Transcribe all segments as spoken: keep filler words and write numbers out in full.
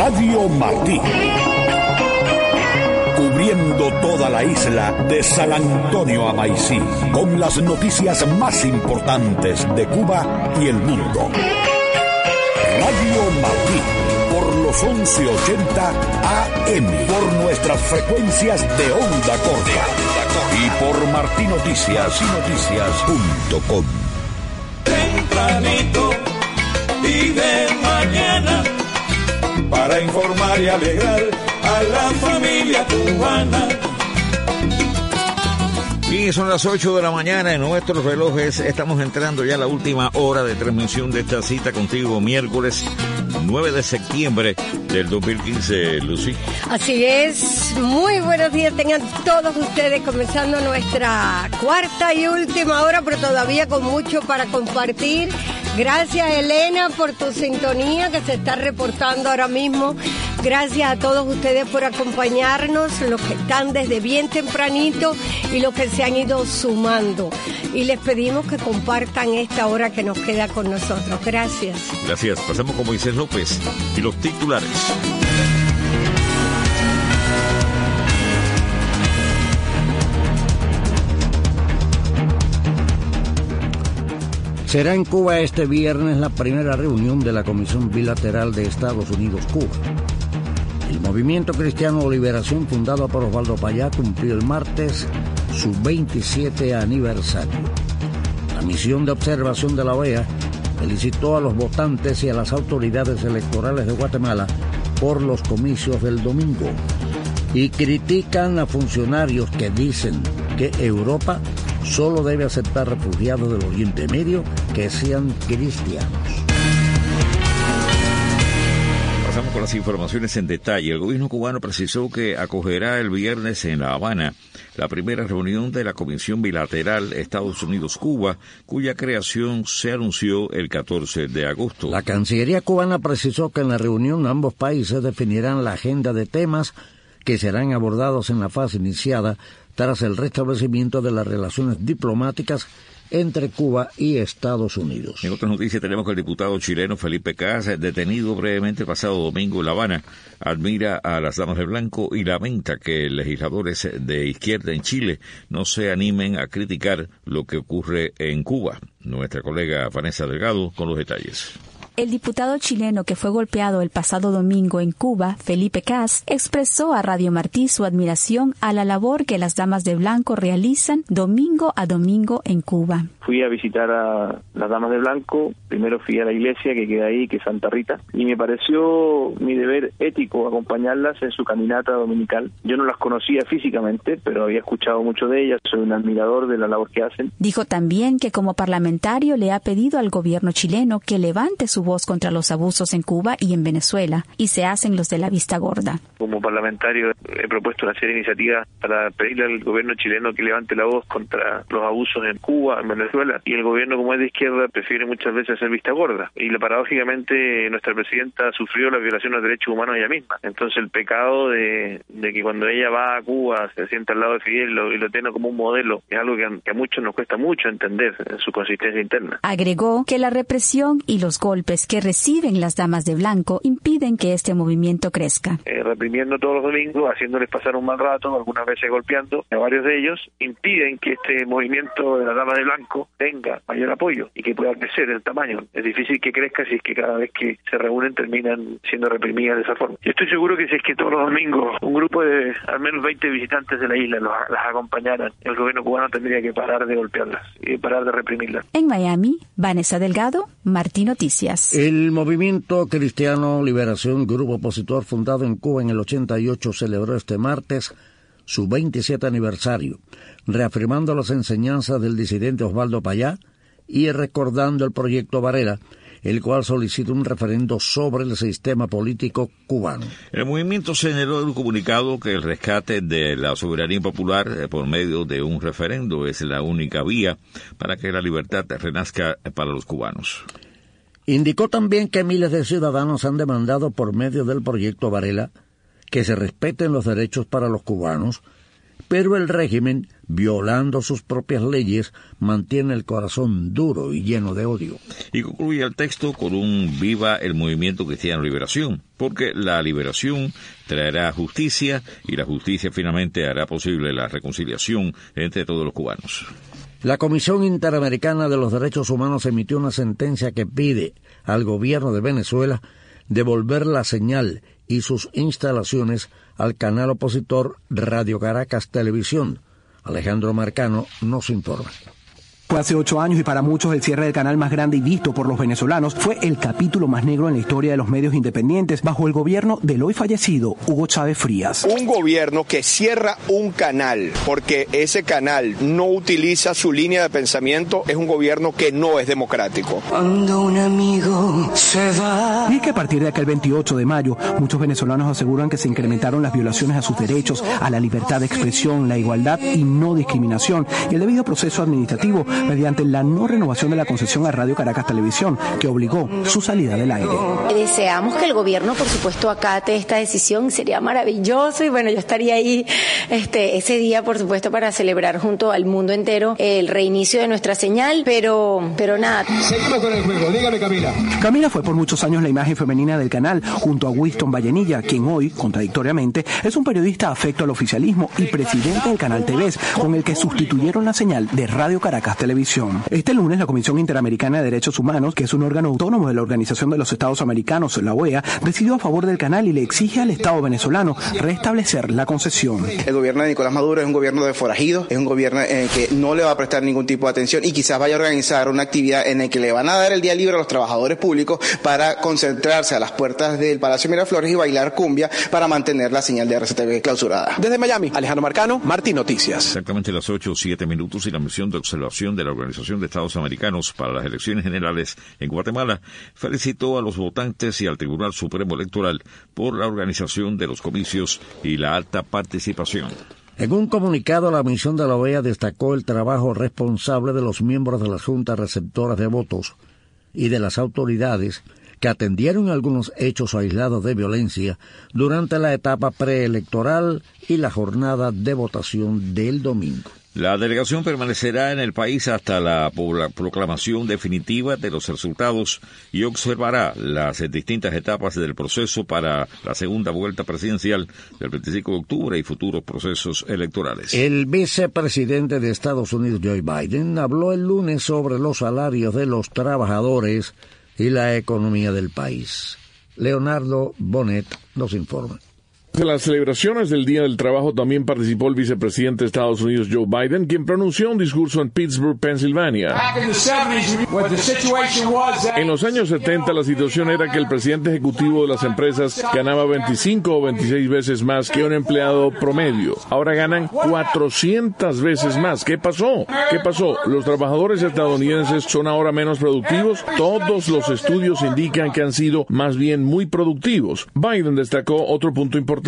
Radio Martí. Cubriendo toda la isla de San Antonio a Maicí, con las noticias más importantes de Cuba y el mundo. Radio Martí, por los once ochenta A M, por nuestras frecuencias de onda corta y por martí noticias y noticias punto com. Tempranito y de mañana, para informar y alegrar a la familia cubana. Y son las ocho de la mañana en nuestros relojes. Estamos entrando ya a la última hora de transmisión de esta cita contigo, miércoles nueve de septiembre del dos mil quince, Lucy. Así es. Muy buenos días tengan todos ustedes, comenzando nuestra cuarta y última hora, pero todavía con mucho para compartir. Gracias, Elena, por tu sintonía que se está reportando ahora mismo. Gracias a todos ustedes por acompañarnos, los que están desde bien tempranito y los que se han ido sumando. Y les pedimos que compartan esta hora que nos queda con nosotros. Gracias. Gracias. Pasamos con Moisés López y los titulares. Será en Cuba este viernes la primera reunión de la Comisión Bilateral de Estados Unidos-Cuba. El Movimiento Cristiano de Liberación, fundado por Osvaldo Payá, cumplió el martes su veintisiete aniversario. La misión de observación de la O E A felicitó a los votantes y a las autoridades electorales de Guatemala por los comicios del domingo y critican a funcionarios que dicen que Europa solo debe aceptar refugiados del Oriente Medio que sean cristianos. Pasamos con las informaciones en detalle. El gobierno cubano precisó que acogerá el viernes en La Habana la primera reunión de la Comisión Bilateral Estados Unidos-Cuba, cuya creación se anunció el catorce de agosto. La Cancillería cubana precisó que en la reunión ambos países definirán la agenda de temas que serán abordados en la fase iniciada tras el restablecimiento de las relaciones diplomáticas entre Cuba y Estados Unidos. En otras noticias tenemos que el diputado chileno Felipe Cas, detenido brevemente el pasado domingo en La Habana, admira a las damas de blanco y lamenta que legisladores de izquierda en Chile no se animen a criticar lo que ocurre en Cuba. Nuestra colega Vanessa Delgado con los detalles. El diputado chileno que fue golpeado el pasado domingo en Cuba, Felipe Cas, expresó a Radio Martí su admiración a la labor que las damas de blanco realizan domingo a domingo en Cuba. Fui a visitar a las damas de blanco, primero fui a la iglesia que queda ahí, que es Santa Rita, y me pareció mi deber ético acompañarlas en su caminata dominical. Yo no las conocía físicamente, pero había escuchado mucho de ellas, soy un admirador de la labor que hacen. Dijo también que como parlamentario le ha pedido al gobierno chileno que levante su voz contra los abusos en Cuba y en Venezuela, y se hacen los de la vista gorda. Como parlamentario he propuesto una serie de iniciativas para pedirle al gobierno chileno que levante la voz contra los abusos en Cuba, en Venezuela, y el gobierno, como es de izquierda, prefiere muchas veces hacer vista gorda. Y la, paradójicamente nuestra presidenta sufrió la violación de los derechos humanos ella misma. Entonces el pecado de, de que cuando ella va a Cuba se sienta al lado de Fidel y lo, y lo tiene como un modelo, es algo que a, que a muchos nos cuesta mucho entender en su consistencia interna. Agregó que la represión y los golpes que reciben las damas de blanco impiden que este movimiento crezca. Eh, reprimiendo todos los domingos, haciéndoles pasar un mal rato, algunas veces golpeando a varios de ellos, impiden que este movimiento de las damas de blanco tenga mayor apoyo y que pueda crecer en tamaño. Es difícil que crezca si es que cada vez que se reúnen terminan siendo reprimidas de esa forma. Yo estoy seguro que si es que todos los domingos un grupo de al menos veinte visitantes de la isla los, las acompañaran, el gobierno cubano tendría que parar de golpearlas y parar de reprimirlas. En Miami, Vanessa Delgado, Martí Noticias. El Movimiento Cristiano Liberación, grupo opositor fundado en Cuba en el ochenta y ocho, celebró este martes su veintisiete aniversario, reafirmando las enseñanzas del disidente Osvaldo Payá y recordando el proyecto Varela, el cual solicita un referendo sobre el sistema político cubano. El movimiento señaló en un comunicado que el rescate de la soberanía popular eh, por medio de un referendo es la única vía para que la libertad renazca para los cubanos. Indicó también que miles de ciudadanos han demandado por medio del proyecto Varela que se respeten los derechos para los cubanos, pero el régimen violando sus propias leyes, mantiene el corazón duro y lleno de odio. Y concluye el texto con un viva el movimiento cristiano liberación, porque la liberación traerá justicia y la justicia finalmente hará posible la reconciliación entre todos los cubanos. La Comisión Interamericana de los Derechos Humanos emitió una sentencia que pide al gobierno de Venezuela devolver la señal y sus instalaciones al canal opositor Radio Caracas Televisión. Alejandro Marcano nos informa. Fue hace ocho años y para muchos el cierre del canal más grande y visto por los venezolanos fue el capítulo más negro en la historia de los medios independientes bajo el gobierno del hoy fallecido Hugo Chávez Frías. Un gobierno que cierra un canal porque ese canal no utiliza su línea de pensamiento es un gobierno que no es democrático. Cuando un amigo se va. Y es que a partir de aquel veintiocho de mayo muchos venezolanos aseguran que se incrementaron las violaciones a sus derechos, a la libertad de expresión, la igualdad y no discriminación y el debido proceso administrativo mediante la no renovación de la concesión a Radio Caracas Televisión, que obligó su salida del aire. Deseamos que el gobierno, por supuesto, acate esta decisión, sería maravilloso y bueno, yo estaría ahí este, ese día, por supuesto, para celebrar junto al mundo entero el reinicio de nuestra señal, pero, pero nada. Seguimos con el juego, dígame Camila. Camila fue por muchos años la imagen femenina del canal, junto a Winston Vallenilla, quien hoy, contradictoriamente, es un periodista afecto al oficialismo y presidente del canal T V, con el que sustituyeron la señal de Radio Caracas Televisión. Este lunes, la Comisión Interamericana de Derechos Humanos, que es un órgano autónomo de la Organización de los Estados Americanos, la O E A, decidió a favor del canal y le exige al Estado venezolano restablecer la concesión. El gobierno de Nicolás Maduro es un gobierno de forajidos, es un gobierno en el que no le va a prestar ningún tipo de atención y quizás vaya a organizar una actividad en la que le van a dar el día libre a los trabajadores públicos para concentrarse a las puertas del Palacio Miraflores y bailar cumbia para mantener la señal de R C T V clausurada. Desde Miami, Alejandro Marcano, Martín Noticias. Exactamente las ocho o siete minutos y la misión de observación de la Organización de Estados Americanos para las Elecciones Generales en Guatemala felicitó a los votantes y al Tribunal Supremo Electoral por la organización de los comicios y la alta participación. En un comunicado, la misión de la O E A destacó el trabajo responsable de los miembros de las juntas receptoras de votos y de las autoridades que atendieron algunos hechos aislados de violencia durante la etapa preelectoral y la jornada de votación del domingo. La delegación permanecerá en el país hasta la proclamación definitiva de los resultados y observará las distintas etapas del proceso para la segunda vuelta presidencial del veinticinco de octubre y futuros procesos electorales. El vicepresidente de Estados Unidos, Joe Biden, habló el lunes sobre los salarios de los trabajadores y la economía del país. Leonardo Bonet nos informa. En las celebraciones del Día del Trabajo también participó el vicepresidente de Estados Unidos, Joe Biden, quien pronunció un discurso en Pittsburgh, Pensilvania. En los años setenta, la situación era que el presidente ejecutivo de las empresas ganaba veinticinco o veintiséis veces más que un empleado promedio. Ahora ganan cuatrocientas veces más. ¿Qué pasó? ¿Qué pasó? ¿Los trabajadores estadounidenses son ahora menos productivos? Todos los estudios indican que han sido más bien muy productivos. Biden destacó otro punto importante.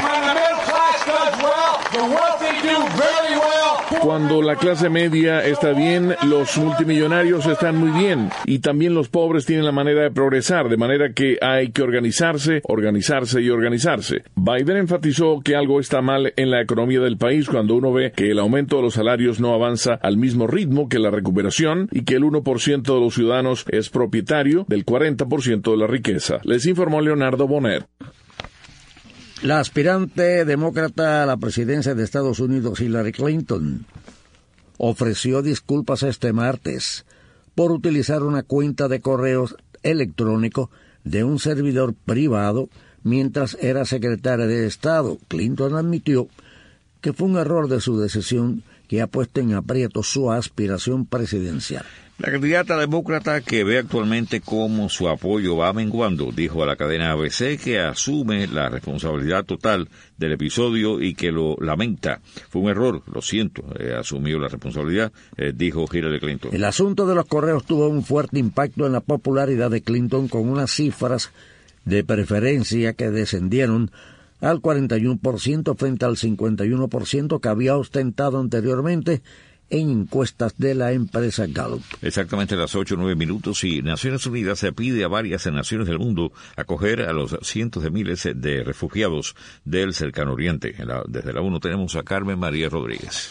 Cuando la clase media está bien, los multimillonarios están muy bien y también los pobres tienen la manera de progresar, de manera que hay que organizarse, organizarse y organizarse. Biden enfatizó que algo está mal en la economía del país cuando uno ve que el aumento de los salarios no avanza al mismo ritmo que la recuperación y que el uno por ciento de los ciudadanos es propietario del cuarenta por ciento de la riqueza. Les informó Leonardo Bonet. La aspirante demócrata a la presidencia de Estados Unidos, Hillary Clinton, ofreció disculpas este martes por utilizar una cuenta de correos electrónico de un servidor privado mientras era secretaria de Estado. Clinton admitió que fue un error de su decisión que ha puesto en aprieto su aspiración presidencial. La candidata demócrata, que ve actualmente cómo su apoyo va menguando, dijo a la cadena A B C que asume la responsabilidad total del episodio y que lo lamenta. Fue un error, lo siento, he asumido la responsabilidad, eh, dijo Hillary Clinton. El asunto de los correos tuvo un fuerte impacto en la popularidad de Clinton, con unas cifras de preferencia que descendieron al cuarenta y uno por ciento frente al cincuenta y uno por ciento que había ostentado anteriormente en encuestas de la empresa Gallup. Exactamente a las ocho o nueve minutos y Naciones Unidas se pide a varias naciones del mundo acoger a los cientos de miles de refugiados del cercano oriente. La, desde la ONU tenemos a Carmen María Rodríguez.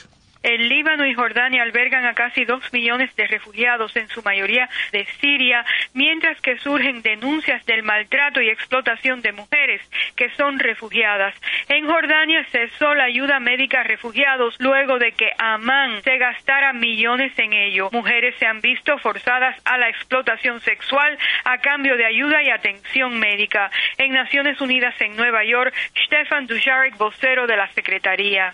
El Líbano y Jordania albergan a casi dos millones de refugiados, en su mayoría de Siria, mientras que surgen denuncias del maltrato y explotación de mujeres que son refugiadas. En Jordania cesó la ayuda médica a refugiados luego de que Amán se gastara millones en ello. Mujeres se han visto forzadas a la explotación sexual a cambio de ayuda y atención médica. En Naciones Unidas en Nueva York, Stefan Dujarric, vocero de la Secretaría.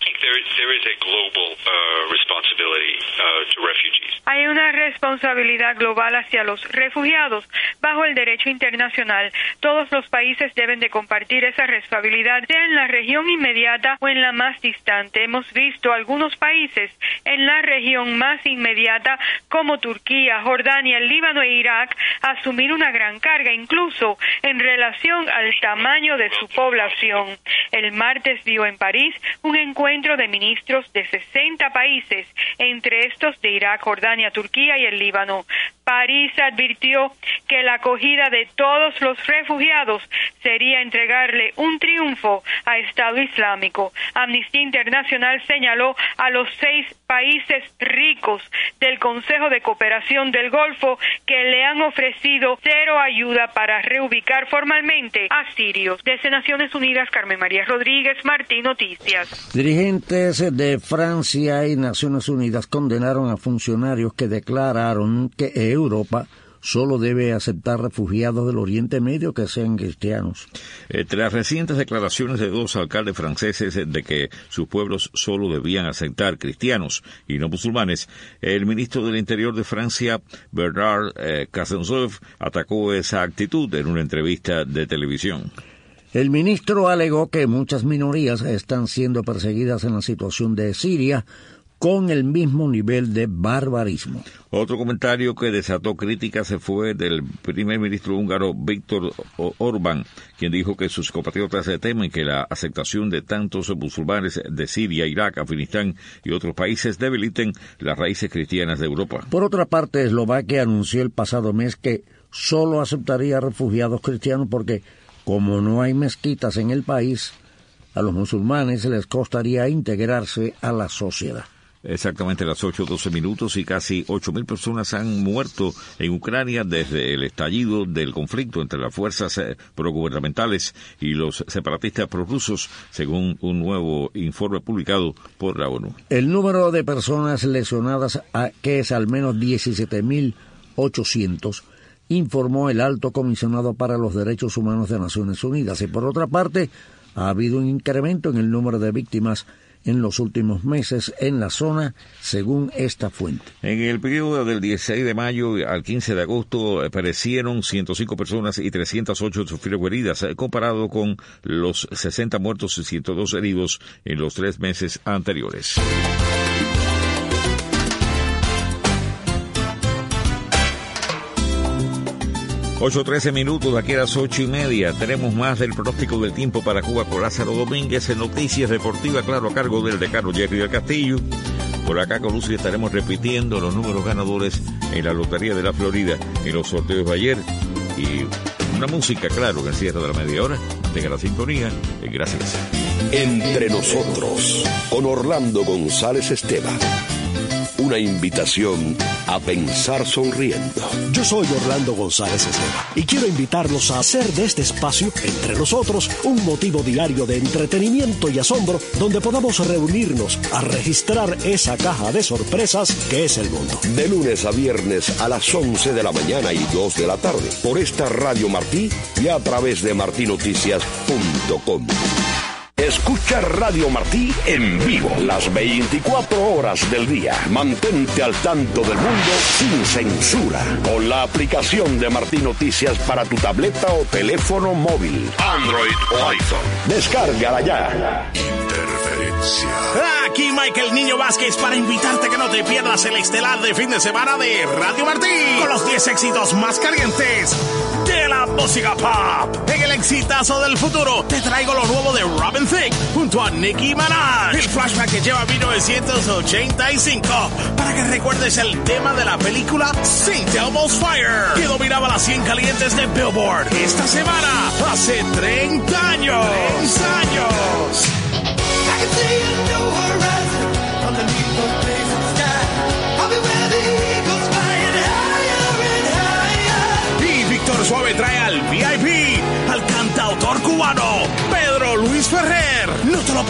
Hay una responsabilidad global hacia los refugiados. Bajo el derecho internacional, todos los países deben de compartir esa responsabilidad, sea en la región inmediata o en la más distante. Hemos visto algunos países en la región más inmediata, como Turquía, Jordania, el Líbano e Irak, asumir una gran carga, incluso en relación al tamaño de su población. El martes dio en París un encuentro de ministros de sesenta países, entre estos de Irak, Jordania, Turquía y el Líbano. París advirtió que la acogida de todos los refugiados sería entregarle un triunfo a Estado Islámico. Amnistía Internacional señaló a los seis países ricos del Consejo de Cooperación del Golfo que le han ofrecido cero ayuda para reubicar formalmente a sirios. Desde Naciones Unidas, Carmen María Rodríguez, Martín Noticias. Dirigentes de Francia y Naciones Unidas condenaron a funcionarios que declararon que Europa solo debe aceptar refugiados del Oriente Medio que sean cristianos. Entre las recientes declaraciones de dos alcaldes franceses de que sus pueblos solo debían aceptar cristianos y no musulmanes, el ministro del Interior de Francia, Bernard eh, Cazeneuve, atacó esa actitud en una entrevista de televisión. El ministro alegó que muchas minorías están siendo perseguidas en la situación de Siria con el mismo nivel de barbarismo. Otro comentario que desató críticas fue del primer ministro húngaro Viktor Orbán, quien dijo que sus compatriotas temen que la aceptación de tantos musulmanes de Siria, Irak, Afganistán y otros países debiliten las raíces cristianas de Europa. Por otra parte, Eslovaquia anunció el pasado mes que solo aceptaría refugiados cristianos porque, como no hay mezquitas en el país, a los musulmanes les costaría integrarse a la sociedad. Exactamente las ocho doce minutos y casi ocho mil personas han muerto en Ucrania desde el estallido del conflicto entre las fuerzas progubernamentales y los separatistas prorrusos, según un nuevo informe publicado por la ONU. El número de personas lesionadas, que es al menos diecisiete mil ochocientos, informó el Alto Comisionado para los Derechos Humanos de Naciones Unidas. Y por otra parte, ha habido un incremento en el número de víctimas en los últimos meses en la zona, según esta fuente. En el periodo del dieciséis de mayo al quince de agosto perecieron ciento cinco personas y trescientas ocho sufrieron heridas, comparado con los sesenta muertos y ciento dos heridos en los tres meses anteriores. ocho trece minutos, aquí a las ocho y media. Tenemos más del pronóstico del tiempo para Cuba con Lázaro Domínguez en Noticias Deportivas, claro, a cargo del decano Jerry del Castillo. Por acá con Lucy estaremos repitiendo los números ganadores en la Lotería de la Florida, en los sorteos de ayer. Y una música, claro, que el cierre de la media hora. Tenga la sintonía. Gracias. Entre nosotros, con Orlando González Esteban. Una invitación a pensar sonriendo. Yo soy Orlando González Esteban y quiero invitarlos a hacer de este espacio, Entre Nosotros, un motivo diario de entretenimiento y asombro donde podamos reunirnos a registrar esa caja de sorpresas que es el mundo. De lunes a viernes a las once de la mañana y dos de la tarde por esta Radio Martí y a través de martí noticias punto com. Escucha Radio Martí en vivo las veinticuatro horas del día. Mantente al tanto del mundo sin censura con la aplicación de Martí Noticias para tu tableta o teléfono móvil, Android o iPhone. Descárgala ya. Interferencia. Aquí Michael Niño Vázquez para invitarte que no te pierdas el estelar de fin de semana de Radio Martí con los diez éxitos más calientes de la música pop. En el exitazo del futuro te traigo lo nuevo de Robin Thicke junto a Nicki Minaj. El flashback que lleva a mil novecientos ochenta y cinco para que recuerdes el tema de la película Saint Elmo's Fire, que dominaba las cien calientes de Billboard esta semana, hace treinta años. treinta años. I can see a new horizon underneath the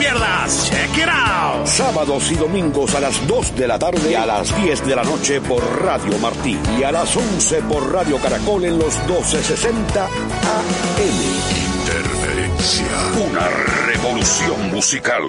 pierdas. Check it out. Sábados y domingos a las dos de la tarde y a las diez de la noche por Radio Martí. Y a las once por Radio Caracol en los doce sesenta A M. Interferencia. Una revolución musical.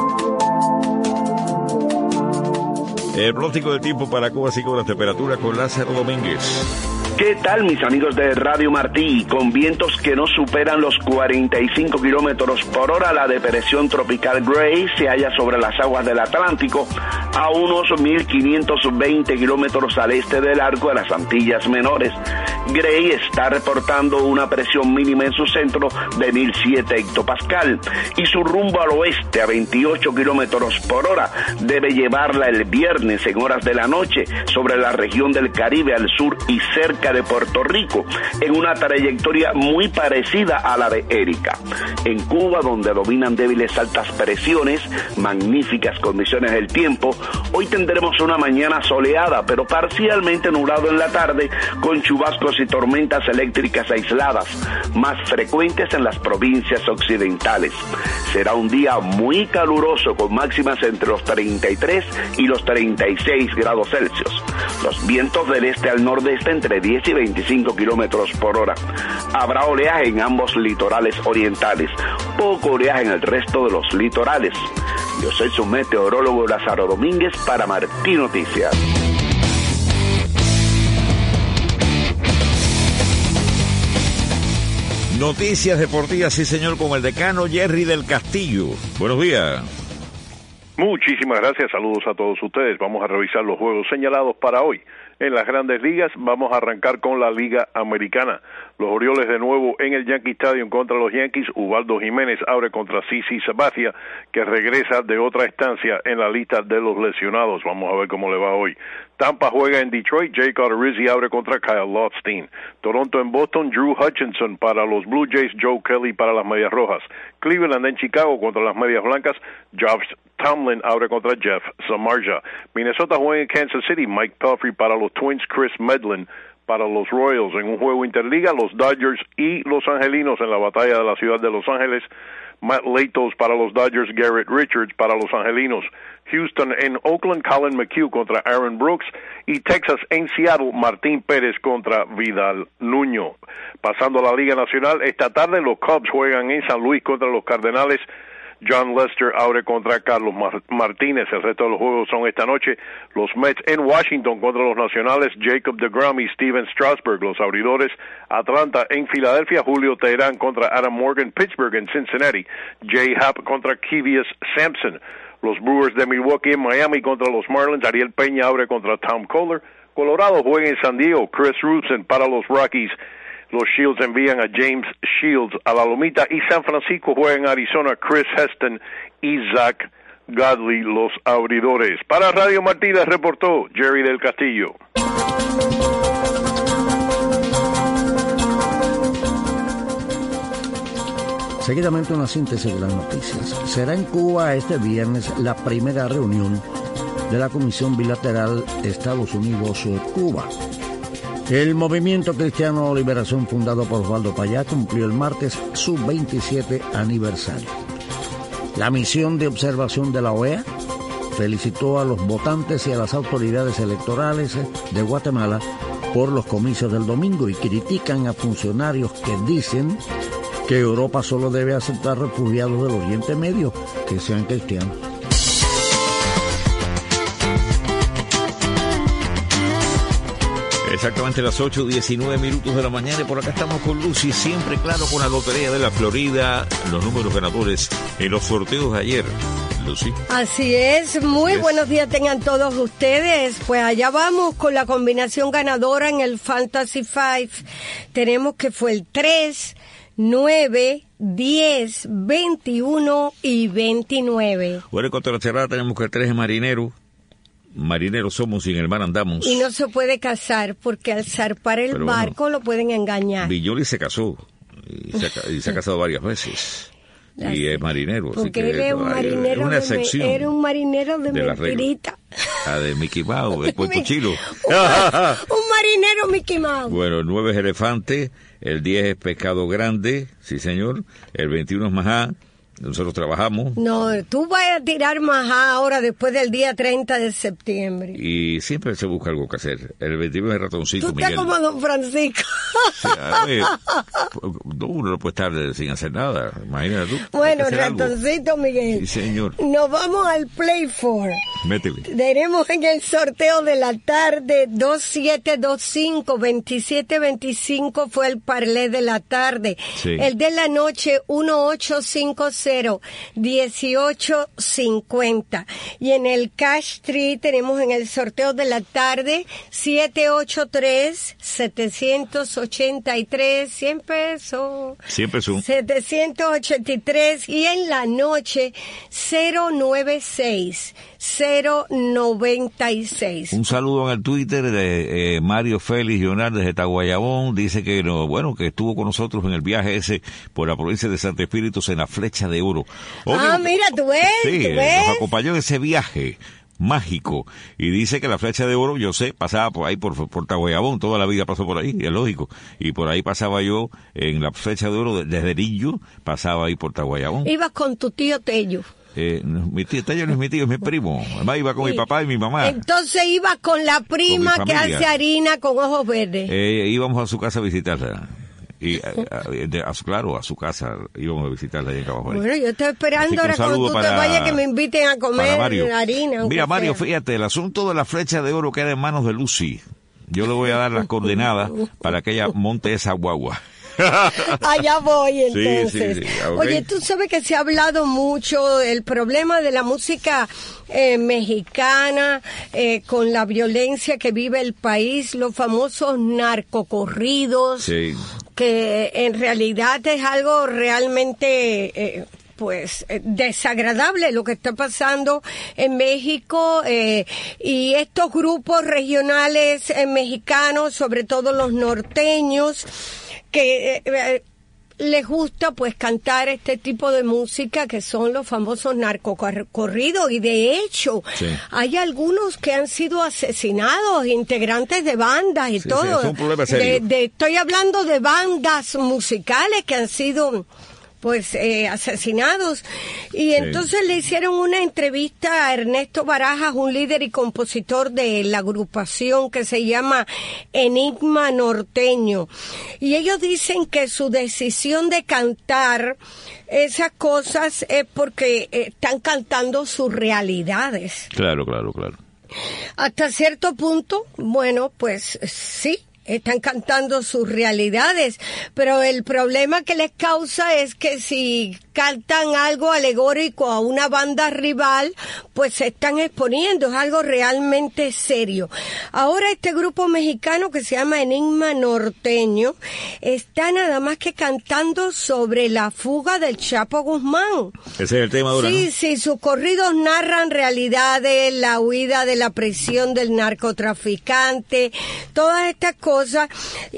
El pronóstico del tiempo para Cuba sigue con la temperatura con Lázaro Domínguez. ¿Qué tal, mis amigos de Radio Martí? Con vientos que no superan los cuarenta y cinco kilómetros por hora, la depresión tropical Gray se halla sobre las aguas del Atlántico a unos mil quinientos veinte kilómetros al este del arco de las Antillas Menores. Gray está reportando una presión mínima en su centro de mil siete hectopascal y su rumbo al oeste a veintiocho kilómetros por hora debe llevarla el viernes en horas de la noche sobre la región del Caribe al sur y cerca de Puerto Rico, en una trayectoria muy parecida a la de Erika. En Cuba, donde dominan débiles altas presiones, magníficas condiciones del tiempo, hoy tendremos una mañana soleada, pero parcialmente nublado en la tarde, con chubascos y tormentas eléctricas aisladas, más frecuentes en las provincias occidentales. Será un día muy caluroso, con máximas entre los treinta y tres y los treinta y seis grados Celsius. Los vientos del este al nordeste entre diez y veinticinco kilómetros por hora. Habrá oleaje en ambos litorales orientales, poco oleaje en el resto de los litorales. Yo soy su meteorólogo Lázaro Domínguez para Martí Noticias. Noticias deportivas, sí señor, con el decano Jerry del Castillo. Buenos días. Muchísimas gracias, saludos a todos ustedes. Vamos a revisar los juegos señalados para hoy. En las Grandes Ligas vamos a arrancar con la Liga Americana. Los Orioles de nuevo en el Yankee Stadium contra los Yankees. Ubaldo Jiménez abre contra CeCe Sabathia, que regresa de otra estancia en la lista de los lesionados. Vamos a ver cómo le va hoy. Tampa juega en Detroit. Jake Odorizzi abre contra Kyle Lotzstein. Toronto en Boston. Drew Hutchinson para los Blue Jays. Joe Kelly para las Medias Rojas. Cleveland en Chicago contra las Medias Blancas. Josh Tomlin abre contra Jeff Samardzija. Minnesota juega en Kansas City. Mike Pelfrey para los Twins. Chris Medlin para los Royals. En un juego interliga, los Dodgers y los Angelinos en la batalla de la ciudad de Los Ángeles. Matt Latos para los Dodgers, Garrett Richards para los Angelinos. Houston en Oakland, Colin McHugh contra Aaron Brooks. Y Texas en Seattle, Martín Pérez contra Vidal Nuño. Pasando a la Liga Nacional, esta tarde los Cubs juegan en San Luis contra los Cardenales. John Lester abre contra Carlos Martínez. El resto de los juegos son esta noche. Los Mets en Washington contra los Nacionales. Jacob deGrom y Steven Strasburg. Los abridores. Atlanta en Filadelfia. Julio Teherán contra Adam Morgan. Pittsburgh en Cincinnati. Jay Happ contra Kevius Sampson. Los Brewers de Milwaukee en Miami contra los Marlins. Ariel Peña abre contra Tom Kohler. Colorado juega en San Diego. Chris Rutzen para los Rockies. Los Shields envían a James Shields a la Lomita y San Francisco juega en Arizona. Chris Heston y Zach Godley, los abridores. Para Radio Martínez reportó Jerry del Castillo. Seguidamente una síntesis de las noticias. Será en Cuba este viernes la primera reunión de la Comisión Bilateral Estados Unidos-Cuba. El Movimiento Cristiano de Liberación, fundado por Osvaldo Payá, cumplió el martes su veintisiete aniversario. La misión de observación de la O E A felicitó a los votantes y a las autoridades electorales de Guatemala por los comicios del domingo y critican a funcionarios que dicen que Europa solo debe aceptar refugiados del Oriente Medio que sean cristianos. Exactamente las ocho diecinueve minutos de la mañana y por acá estamos con Lucy, siempre claro con la Lotería de la Florida, los números ganadores en los sorteos de ayer. Lucy. Así es, muy es. Buenos días tengan todos ustedes. Pues allá vamos con la combinación ganadora en el Fantasy Five. Tenemos que fue el tres, nueve, diez, veintiuno y veintinueve. Bueno, en cuanto a la cerrada tenemos que el tres es marinero. Marineros somos y en el mar andamos. Y no se puede casar porque al zarpar el Pero barco bueno, lo pueden engañar. Villoli se casó y se ha, y se ha casado varias veces. Así. Y es marinero. Porque así que eres un marinero, es una de, me, era un marinero de, de mentirita. Ah, de Mickey Mouse, de Puerto Chilo. un, un marinero Mickey Mouse. Bueno, el nueve es elefante, el diez es pescado grande, sí señor, el veintiuno es majá, Nosotros trabajamos. No, tú vas a tirar más ahora después del día treinta de septiembre. Y siempre se busca algo que hacer. El veintiuno es ratoncito, Tú estás Miguel. como don Francisco. Sí, ver, uno no puede estar sin hacer nada. Imagínate tú. Bueno, ratoncito algo. Miguel. Sí, señor. Nos vamos al Play four. Métele. Tenemos en el sorteo de la tarde dos siete dos cinco, veintisiete veinticinco fue el parlé de la tarde. Sí. El de la noche uno ocho cinco cero, dieciocho cincuenta. Y en el Cash Tree tenemos en el sorteo de la tarde siete ocho tres, setecientos ochenta y tres, cien pesos. cien pesos. setecientos ochenta y tres. Y en la noche cero nueve seis, cero noventa y seis. Un saludo en el Twitter de eh, Mario Félix Leonardo desde Taguayabón. Dice que no, bueno, que estuvo con nosotros en el viaje ese por la provincia de Santo Espíritu en la Flecha de Oro. Obvio, ah, mira, tú ves, sí, tú ves. Nos acompañó en ese viaje mágico, y dice que la Flecha de Oro, yo sé, pasaba por ahí, por, por Taguayabón, toda la vida pasó por ahí, es lógico, y por ahí pasaba yo en la Flecha de Oro, desde Niño, pasaba ahí por Taguayabón. Ibas con tu tío Tello. Eh, no, mi tío Tello no es mi tío, es mi primo. Además iba con sí. mi papá y mi mamá. Entonces iba con la prima con que hace harina con ojos verdes. Eh, íbamos a su casa a visitarla. Y a, a, a, a, claro, a su casa íbamos a visitarla ahí en Cabo Bueno, yo estoy esperando ahora cuando tú para, te vayas que me inviten a comer harina. Mira, Mario, sea. Fíjate, el asunto de la Flecha de Oro queda en manos de Lucy. Yo le voy a dar las coordenadas para que ella monte esa guagua. Allá voy entonces. Sí, sí, sí. Okay. Oye, tú sabes que se ha hablado mucho del problema de la música eh, mexicana eh, con la violencia que vive el país, los famosos narcocorridos, sí. que en realidad es algo realmente eh, pues eh, desagradable lo que está pasando en México, eh, y estos grupos regionales eh, mexicanos, sobre todo los norteños, que eh, les gusta pues cantar este tipo de música que son los famosos narcocorridos, y de hecho sí. hay algunos que han sido asesinados, integrantes de bandas y sí, todo. Sí, es un problema serio. De, de, estoy hablando de bandas musicales que han sido pues eh, asesinados, y sí. entonces le hicieron una entrevista a Ernesto Barajas, un líder y compositor de la agrupación que se llama Enigma Norteño, y ellos dicen que su decisión de cantar esas cosas es porque eh, están cantando sus realidades. Claro, claro, claro. Hasta cierto punto, bueno, pues sí, están cantando sus realidades, pero el problema que les causa es que si cantan algo alegórico a una banda rival, pues se están exponiendo, es algo realmente serio. Ahora este grupo mexicano que se llama Enigma Norteño está nada más que cantando sobre la fuga del Chapo Guzmán. Ese es el tema ahora, Sí, ¿no? sí, sus corridos narran realidades, la huida de la prisión del narcotraficante, todas estas cosas,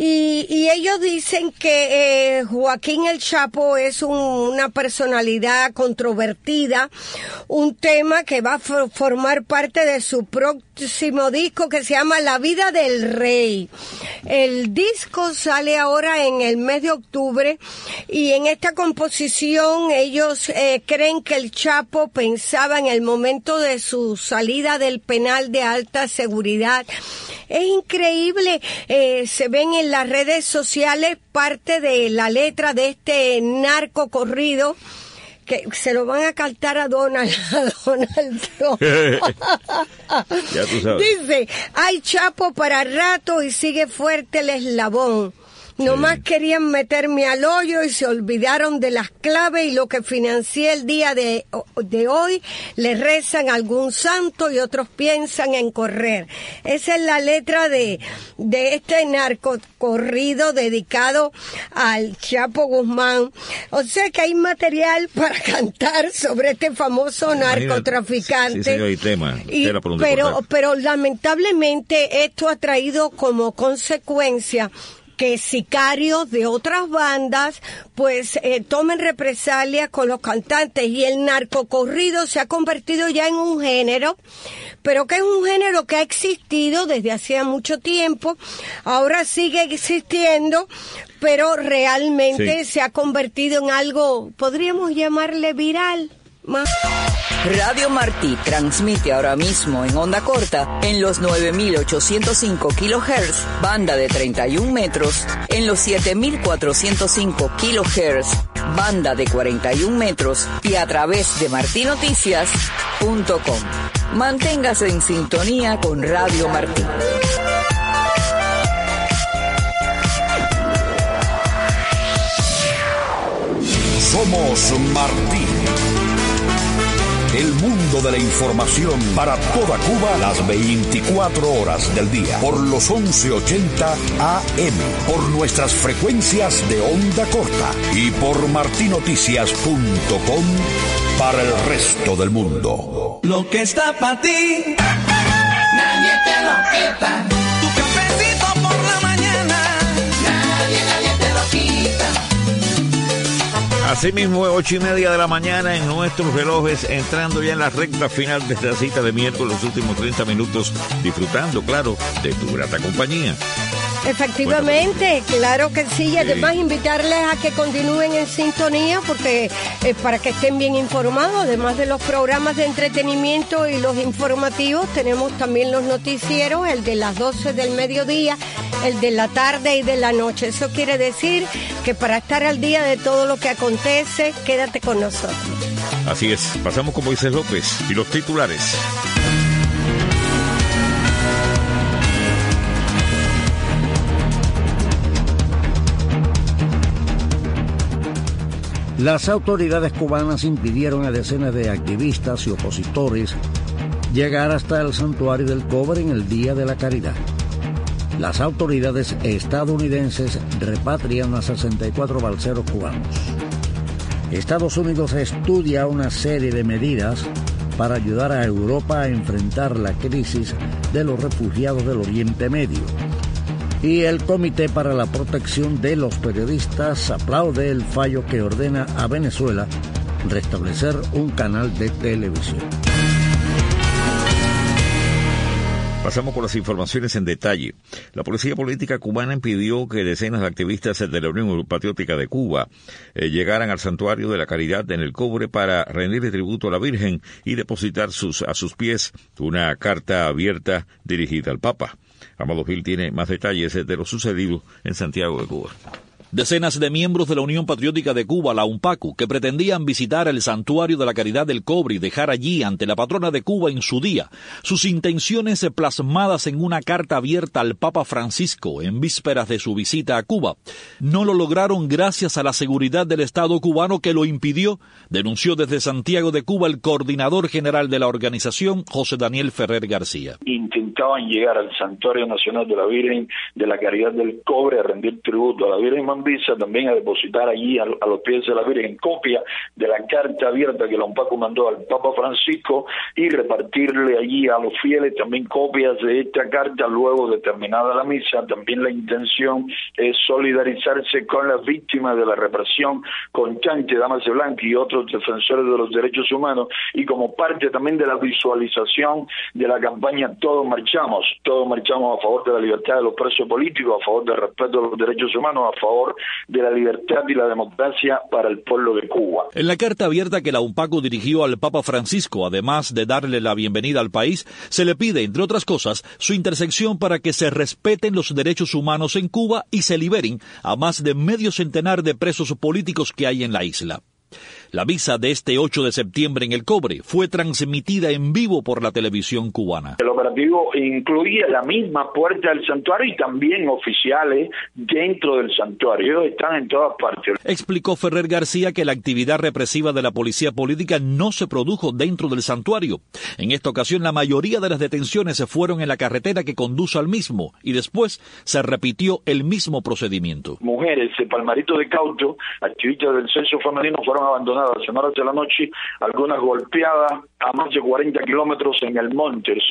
y, y ellos dicen que eh, Joaquín el Chapo es un, una personalidad controvertida, un tema que va a for- formar parte de su próximo disco que se llama La Vida del Rey. El disco sale ahora en el mes de octubre, y en esta composición ellos eh, creen que el Chapo pensaba en el momento de su salida del penal de alta seguridad. Es increíble, eh, se ven en las redes sociales parte de la letra de este narco corrido, que se lo van a cantar a Donald, a Donald Trump. Ya tú sabes. Dice, hay Chapo para rato y sigue fuerte el eslabón. Nomás sí. querían meterme al hoyo y se olvidaron de las claves, y lo que financié el día de, de hoy le rezan a algún santo y otros piensan en correr. Esa es la letra de, de este narcocorrido dedicado al Chapo Guzmán. O sea que hay material para cantar sobre este famoso narcotraficante. Sí, sí, hay tema. Y, pero, pero lamentablemente esto ha traído como consecuencia que sicarios de otras bandas pues eh, tomen represalias con los cantantes, y el narcocorrido se ha convertido ya en un género, pero que es un género que ha existido desde hacía mucho tiempo, ahora sigue existiendo, pero realmente sí. se ha convertido en algo, podríamos llamarle viral. Más. Radio Martí transmite ahora mismo en onda corta en los nueve mil ochocientos cinco kilohertz, banda de treinta y un metros, en los siete mil cuatrocientos cinco kilohertz, banda de cuarenta y un metros, y a través de marti noticias punto com. Manténgase en sintonía con Radio Martí. Somos Martí. El mundo de la información para toda Cuba las veinticuatro horas del día. Por los once ochenta A M. Por nuestras frecuencias de onda corta. Y por marti noticias punto com para el resto del mundo. Lo que está para ti, nadie te lo quita. Tu cafecito por la mañana, nadie, nadie te lo quita. Así mismo, ocho y media de la mañana en nuestros relojes, entrando ya en la recta final de esta cita de miércoles, los últimos treinta minutos, disfrutando, claro, de tu grata compañía. Efectivamente, bueno, claro que sí, y además sí. invitarles a que continúen en sintonía, porque eh, para que estén bien informados, además de los programas de entretenimiento y los informativos, tenemos también los noticieros, el de las doce del mediodía, el de la tarde y de la noche. Eso quiere decir que para estar al día de todo lo que acontece, quédate con nosotros. Así es, pasamos con Moisés López y los titulares. Las autoridades cubanas impidieron a decenas de activistas y opositores llegar hasta el Santuario del Cobre en el Día de la Caridad. Las autoridades estadounidenses repatrian a sesenta y cuatro balseros cubanos. Estados Unidos estudia una serie de medidas para ayudar a Europa a enfrentar la crisis de los refugiados del Oriente Medio. Y el Comité para la Protección de los Periodistas aplaude el fallo que ordena a Venezuela restablecer un canal de televisión. Pasamos con las informaciones en detalle. La policía política cubana impidió que decenas de activistas de la Unión Patriótica de Cuba eh, llegaran al Santuario de la Caridad en el Cobre para rendirle tributo a la Virgen y depositar sus, a sus pies una carta abierta dirigida al Papa. Amado Gil tiene más detalles de lo sucedido en Santiago de Cuba. Decenas de miembros de la Unión Patriótica de Cuba, la UNPACU, que pretendían visitar el Santuario de la Caridad del Cobre y dejar allí ante la patrona de Cuba en su día sus intenciones plasmadas en una carta abierta al Papa Francisco en vísperas de su visita a Cuba, no lo lograron gracias a la seguridad del Estado cubano que lo impidió, denunció desde Santiago de Cuba el coordinador general de la organización, José Daniel Ferrer García. Intentaban llegar al Santuario Nacional de la Virgen de la Caridad del Cobre a rendir tributo a la Virgen Mambisa, también a depositar allí a, a los pies de la Virgen copia de la carta abierta que la UNPACU mandó al Papa Francisco y repartirle allí a los fieles también copias de esta carta luego de terminada la misa. También la intención es solidarizarse con las víctimas de la represión constante, damas de blanco y otros defensores de los derechos humanos, y como parte también de la visualización de la campaña Todos Marchamos, todos marchamos a favor de la libertad de los presos políticos, a favor del respeto de los derechos humanos, a favor de la libertad y la democracia para el pueblo de Cuba. En la carta abierta que la UNPACU dirigió al Papa Francisco, además de darle la bienvenida al país, se le pide, entre otras cosas, su intersección para que se respeten los derechos humanos en Cuba y se liberen a más de medio centenar de presos políticos que hay en la isla. La misa de este ocho de septiembre en el Cobre fue transmitida en vivo por la televisión cubana. El operativo incluía la misma puerta del santuario y también oficiales dentro del santuario. Ellos están en todas partes. Explicó Ferrer García que la actividad represiva de la policía política no se produjo dentro del santuario. En esta ocasión, la mayoría de las detenciones se fueron en la carretera que conduce al mismo y después se repitió el mismo procedimiento. Mujeres de Palmarito de Cauto, activistas del sexo femenino, fueron abandonadas hace horas de la noche, algunas golpeadas a más de cuarenta kilómetros en el monte, zonas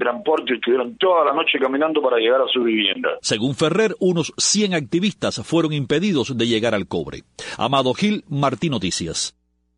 transporte, estuvieron toda la noche caminando para llegar a su vivienda. Según Ferrer, unos cien activistas fueron impedidos de llegar al cobre. Amado Gil, Martí Noticias.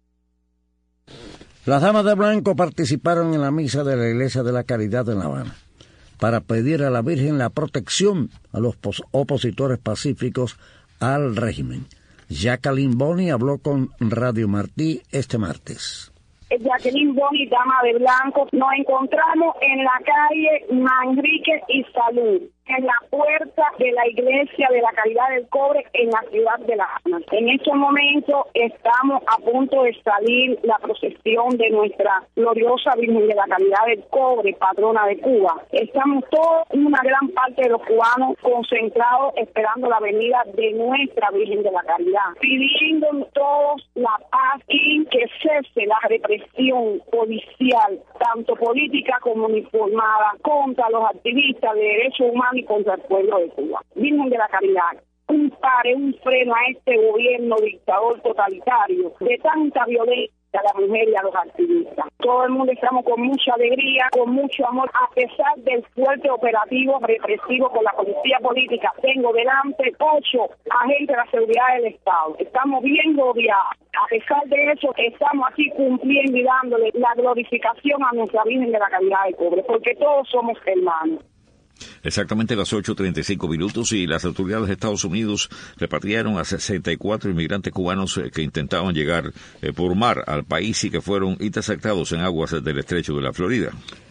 Las damas de blanco participaron en la misa de la Iglesia de la Caridad en La Habana para pedir a la Virgen la protección a los opositores pacíficos al régimen. Jacqueline Boni habló con Radio Martí este martes. Jacqueline Boni, dama de blanco, nos encontramos en la calle Manrique y Salud, en la puerta de la Iglesia de la Caridad del Cobre en la ciudad de La Habana. En estos momentos estamos a punto de salir la procesión de nuestra gloriosa Virgen de la Caridad del Cobre, patrona de Cuba. Estamos todos, una gran parte de los cubanos, concentrados esperando la venida de nuestra Virgen de la Caridad, pidiendo todos la paz y que cese la represión policial, tanto política como uniformada, contra los activistas de derechos humanos y contra el pueblo de Cuba. Virgen de la Caridad, un pare, un freno a este gobierno dictador totalitario de tanta violencia a la mujer y a los activistas. Todo el mundo estamos con mucha alegría, con mucho amor, a pesar del fuerte operativo represivo con la policía política. Tengo delante ocho agentes de la seguridad del Estado. Estamos bien rodeados. A pesar de eso, estamos aquí cumpliendo y dándole la glorificación a nuestra Virgen de la Caridad del Cobre, porque todos somos hermanos. Exactamente las ocho treinta y cinco minutos y las autoridades de Estados Unidos repatriaron a sesenta y cuatro inmigrantes cubanos que intentaban llegar eh, por mar al país y que fueron interceptados en aguas del estrecho de la Florida.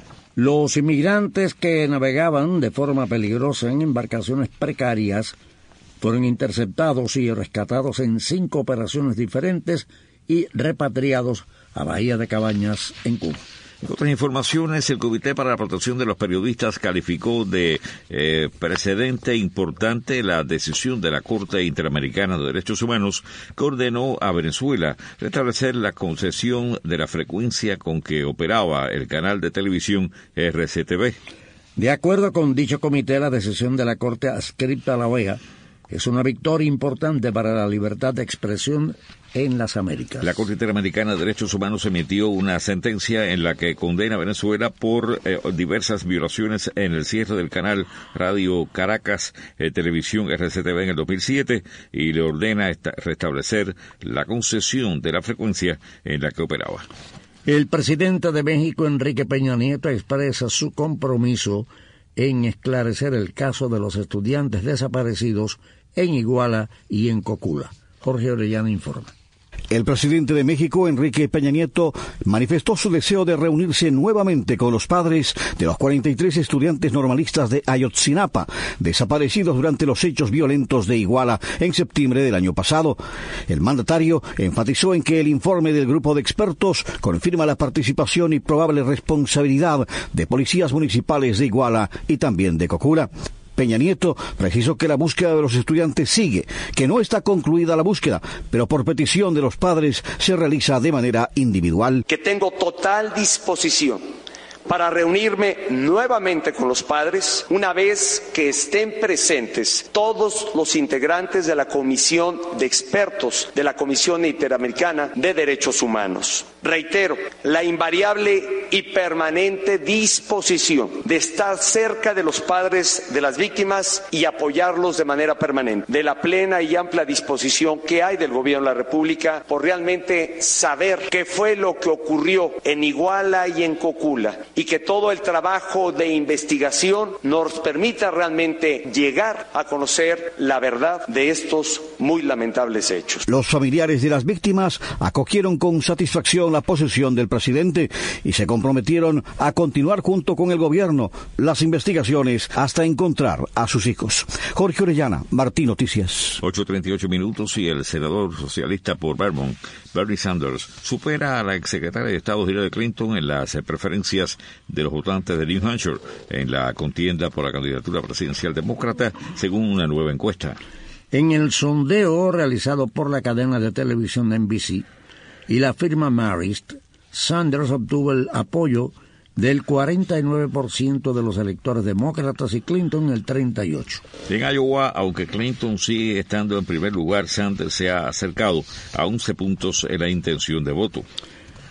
Los inmigrantes que navegaban de forma peligrosa en embarcaciones precarias fueron interceptados y rescatados en cinco operaciones diferentes y repatriados a Bahía de Cabañas, en Cuba. En otras informaciones, el Comité para la Protección de los Periodistas calificó de eh, precedente importante la decisión de la Corte Interamericana de Derechos Humanos que ordenó a Venezuela restablecer la concesión de la frecuencia con que operaba el canal de televisión R C T V. De acuerdo con dicho comité, la decisión de la Corte adscripta a La Vega es una victoria importante para la libertad de expresión en las Américas. La Corte Interamericana de Derechos Humanos emitió una sentencia en la que condena a Venezuela por eh, diversas violaciones en el cierre del canal Radio Caracas, eh, Televisión R C T V en el dos mil siete y le ordena esta, restablecer la concesión de la frecuencia en la que operaba. El presidente de México, Enrique Peña Nieto, expresa su compromiso en esclarecer el caso de los estudiantes desaparecidos en Iguala y en Cocula. Jorge Orellana informa. El presidente de México, Enrique Peña Nieto, manifestó su deseo de reunirse nuevamente con los padres de los cuarenta y tres estudiantes normalistas de Ayotzinapa, desaparecidos durante los hechos violentos de Iguala en septiembre del año pasado. El mandatario enfatizó en que el informe del grupo de expertos confirma la participación y probable responsabilidad de policías municipales de Iguala y también de Cocula. Peña Nieto precisó que la búsqueda de los estudiantes sigue, que no está concluida la búsqueda, pero por petición de los padres se realiza de manera individual. Que tengo total disposición para reunirme nuevamente con los padres una vez que estén presentes todos los integrantes de la Comisión de Expertos de la Comisión Interamericana de Derechos Humanos. Reitero, la invariable y permanente disposición de estar cerca de los padres de las víctimas y apoyarlos de manera permanente, de la plena y amplia disposición que hay del Gobierno de la República por realmente saber qué fue lo que ocurrió en Iguala y en Cocula, y que todo el trabajo de investigación nos permita realmente llegar a conocer la verdad de estos muy lamentables hechos. Los familiares de las víctimas acogieron con satisfacción la posesión del presidente y se comprometieron a continuar junto con el gobierno las investigaciones hasta encontrar a sus hijos. Jorge Orellana, Martí Noticias. ocho treinta y ocho minutos y el senador socialista por Vermont, Bernie Sanders, supera a la exsecretaria de Estado Hillary Clinton en las preferencias de los votantes de New Hampshire en la contienda por la candidatura presidencial demócrata, según una nueva encuesta. En el sondeo realizado por la cadena de televisión N B C y la firma Marist, Sanders obtuvo el apoyo del cuarenta y nueve por ciento de los electores demócratas y Clinton el treinta y ocho por ciento. En Iowa, aunque Clinton sigue estando en primer lugar, Sanders se ha acercado a once puntos en la intención de voto.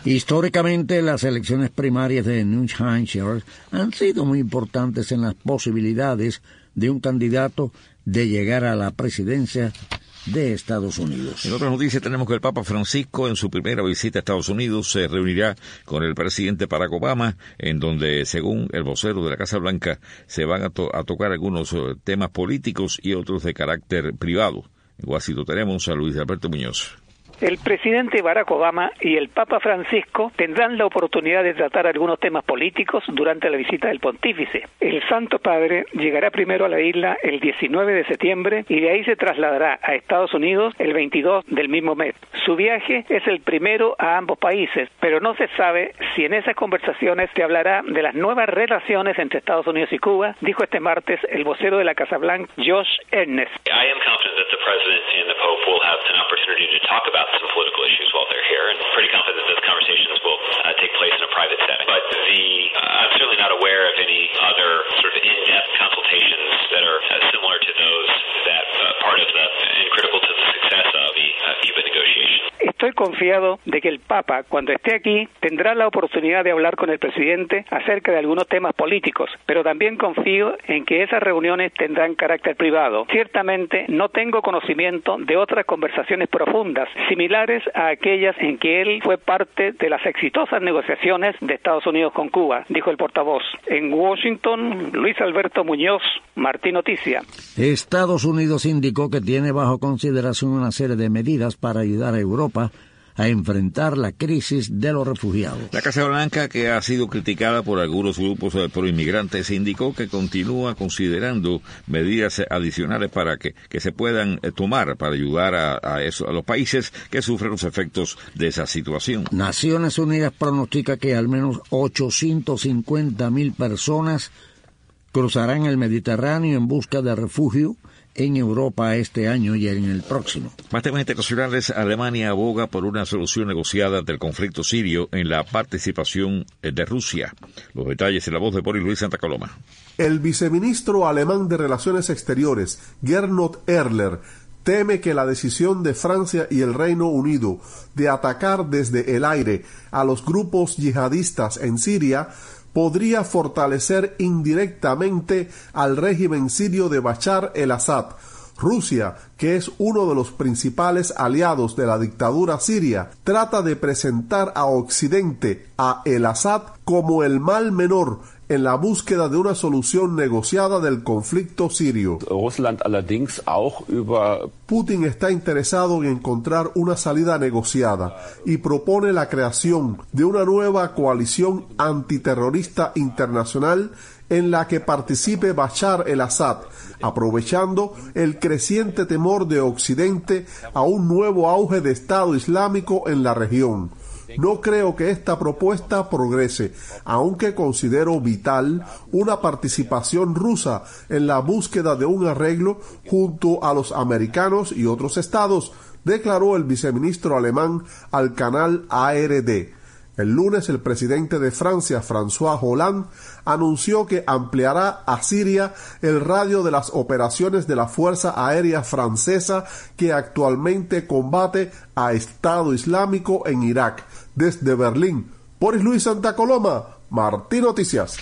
Históricamente, las elecciones primarias de New Hampshire han sido muy importantes en las posibilidades de un candidato de llegar a la presidencia de Estados Unidos. En otras noticias tenemos que el Papa Francisco, en su primera visita a Estados Unidos, se reunirá con el presidente Barack Obama, en donde, según el vocero de la Casa Blanca, se van a, to- a tocar algunos uh, temas políticos y otros de carácter privado. En Washington tenemos a Luis Alberto Muñoz. El presidente Barack Obama y el Papa Francisco tendrán la oportunidad de tratar algunos temas políticos durante la visita del pontífice. El Santo Padre llegará primero a la isla el diecinueve de septiembre y de ahí se trasladará a Estados Unidos el veintidós del mismo mes. Su viaje es el primero a ambos países, pero no se sabe si en esas conversaciones se hablará de las nuevas relaciones entre Estados Unidos y Cuba, dijo este martes el vocero de la Casa Blanca, Josh Earnest. I am confident that the President and the Pope will have an opportunity to talk about some political issues while they're here, and pretty confident that those conversations will uh, take place in a private setting. But the uh, I'm certainly not aware of any other sort of in-depth consultations that are uh, similar to those that uh, part of the and critical to the success of the uh, Cuba negotiations. Estoy confiado de que el Papa, cuando esté aquí, tendrá la oportunidad de hablar con el presidente acerca de algunos temas políticos, pero también confío en que esas reuniones tendrán carácter privado. Ciertamente no tengo conocimiento de otras conversaciones profundas, similares a aquellas en que él fue parte de las exitosas negociaciones de Estados Unidos con Cuba, dijo el portavoz. En Washington, Luis Alberto Muñoz, Martín Noticia. Estados Unidos indicó que tiene bajo consideración una serie de medidas para ayudar a Europa a enfrentar la crisis de los refugiados. La Casa Blanca, que ha sido criticada por algunos grupos proinmigrantes, indicó que continúa considerando medidas adicionales para que, que se puedan tomar para ayudar a, a, eso, a los países que sufren los efectos de esa situación. Naciones Unidas pronostica que al menos ochocientos cincuenta mil personas cruzarán el Mediterráneo en busca de refugio en Europa este año y en el próximo. Más temas internacionales, Alemania aboga por una solución negociada del conflicto sirio en la participación de Rusia. Los detalles en la voz de Boris Luis Santa Coloma. El viceministro alemán de Relaciones Exteriores, Gernot Erler, teme que la decisión de Francia y el Reino Unido de atacar desde el aire a los grupos yihadistas en Siria podría fortalecer indirectamente al régimen sirio de Bashar el-Assad. Rusia, que es uno de los principales aliados de la dictadura siria, trata de presentar a Occidente a el-Assad como el mal menor en la búsqueda de una solución negociada del conflicto sirio. Russland allerdings auch über Putin está interesado en encontrar una salida negociada y propone la creación de una nueva coalición antiterrorista internacional en la que participe Bashar el-Assad, aprovechando el creciente temor de Occidente a un nuevo auge de Estado Islámico en la región. No creo que esta propuesta progrese, aunque considero vital una participación rusa en la búsqueda de un arreglo junto a los americanos y otros estados, declaró el viceministro alemán al canal A R D. El lunes, el presidente de Francia, François Hollande, anunció que ampliará a Siria el radio de las operaciones de la Fuerza Aérea Francesa que actualmente combate a Estado Islámico en Irak. Desde Berlín, Boris Luis Santa Coloma, Martín Noticias.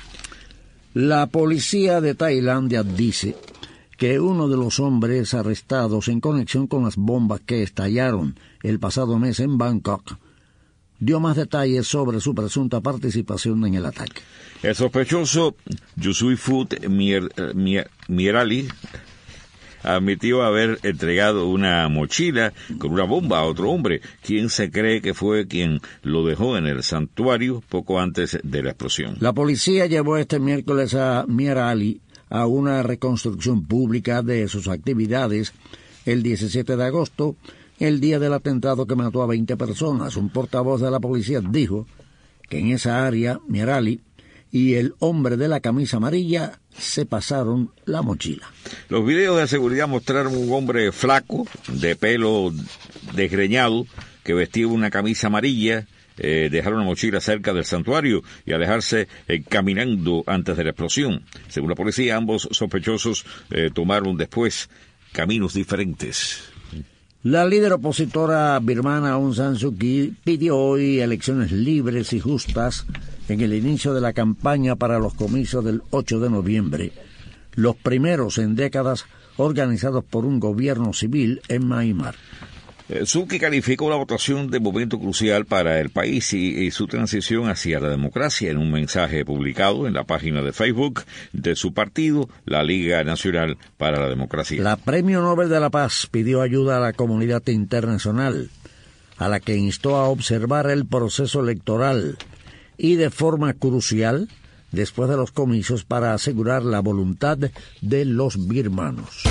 La policía de Tailandia dice que uno de los hombres arrestados en conexión con las bombas que estallaron el pasado mes en Bangkok dio más detalles sobre su presunta participación en el ataque. El sospechoso Yusuifut Mier, Mier, Mierali admitió haber entregado una mochila con una bomba a otro hombre, quien se cree que fue quien lo dejó en el santuario poco antes de la explosión. La policía llevó este miércoles a Mierali a una reconstrucción pública de sus actividades el diecisiete de agosto, el día del atentado que mató a veinte personas. Un portavoz de la policía dijo que en esa área, Mierali y el hombre de la camisa amarilla se pasaron la mochila. Los videos de seguridad mostraron un hombre flaco, de pelo desgreñado, que vestía una camisa amarilla, eh, dejar una mochila cerca del santuario y alejarse eh, caminando antes de la explosión. Según la policía, ambos sospechosos eh, tomaron después caminos diferentes. La líder opositora birmana Aung San Suu Kyi pidió hoy elecciones libres y justas en el inicio de la campaña para los comicios del ocho de noviembre, los primeros en décadas organizados por un gobierno civil en Myanmar. Suu Kyi calificó la votación de momento crucial para el país y, y su transición hacia la democracia en un mensaje publicado en la página de Facebook de su partido, la Liga Nacional para la Democracia. La Premio Nobel de la Paz pidió ayuda a la comunidad internacional, a la que instó a observar el proceso electoral y de forma crucial después de los comicios para asegurar la voluntad de los birmanos.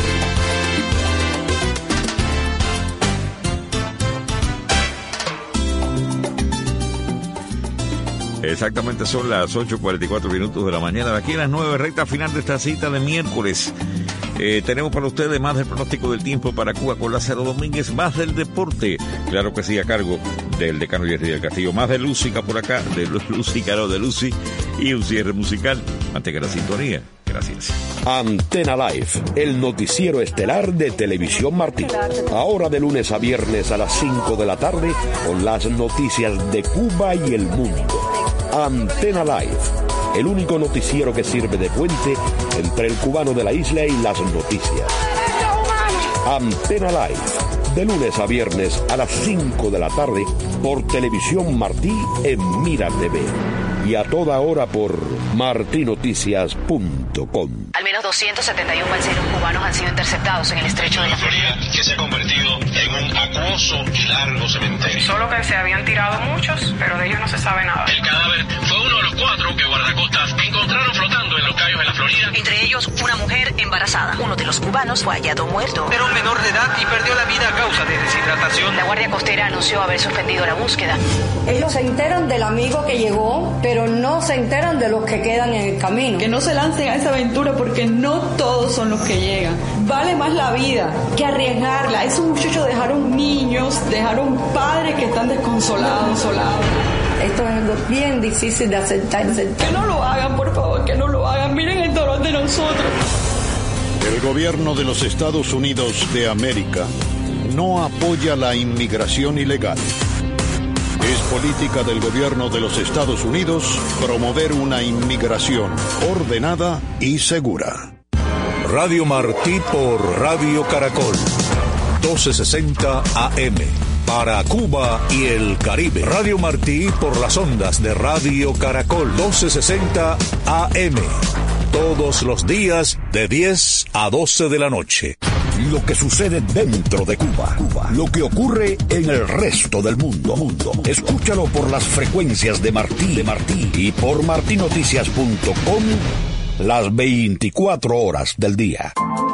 Exactamente son las ocho cuarenta y cuatro minutos de la mañana. De aquí a las nueve, recta final de esta cita de miércoles. Eh, tenemos para ustedes más del pronóstico del tiempo para Cuba con Lázaro Domínguez, más del deporte, claro que sí, a cargo del decano Jerry del Castillo, más de Lúcica por acá, de Lúcica, no, de Lucy, y un cierre musical. Mantenga la sintonía. Gracias. Antena Live, el noticiero estelar de Televisión Martí. Ahora de lunes a viernes a las cinco de la tarde con las noticias de Cuba y el mundo. Antena Live, el único noticiero que sirve de puente entre el cubano de la isla y las noticias. Antena Live, de lunes a viernes a las cinco de la tarde por Televisión Martí en Mira T V. Y a toda hora por marti noticias punto com. Al menos doscientos setenta y uno balseros cubanos han sido interceptados en el estrecho de la Florida, que se ha convertido en un acuoso y largo cementerio. Solo que se habían tirado muchos, pero de ellos no se sabe nada. El cadáver fue uno de los cuatro que guardacostas encontraron flotando en los cayos de la Florida. Entre ellos, una mujer embarazada. Uno de los cubanos fue hallado muerto. Era un menor de edad y perdió la vida a causa de deshidratación. La Guardia Costera anunció haber suspendido la búsqueda. Ellos se enteran del amigo que llegó, pero no se enteran de los que quedan en el camino. Que no se lancen a esa aventura porque no todos son los que llegan. Vale más la vida que arriesgarla. Esos muchachos dejaron niños, dejaron padres que están desconsolados, solados. Esto es algo bien difícil de aceptar. Que no lo hagan, por favor, que no lo hagan. Miren el dolor de nosotros. El gobierno de los Estados Unidos de América no apoya la inmigración ilegal. Es política del gobierno de los Estados Unidos promover una inmigración ordenada y segura. Radio Martí por Radio Caracol, doce sesenta A M, para Cuba y el Caribe. Radio Martí por las ondas de Radio Caracol, doce sesenta A M, todos los días de diez a doce de la noche. Lo que sucede dentro de Cuba, Cuba, lo que ocurre en el resto del mundo, mundo. Escúchalo por las frecuencias de Martí, de Martí y por marti noticias punto com las veinticuatro horas del día.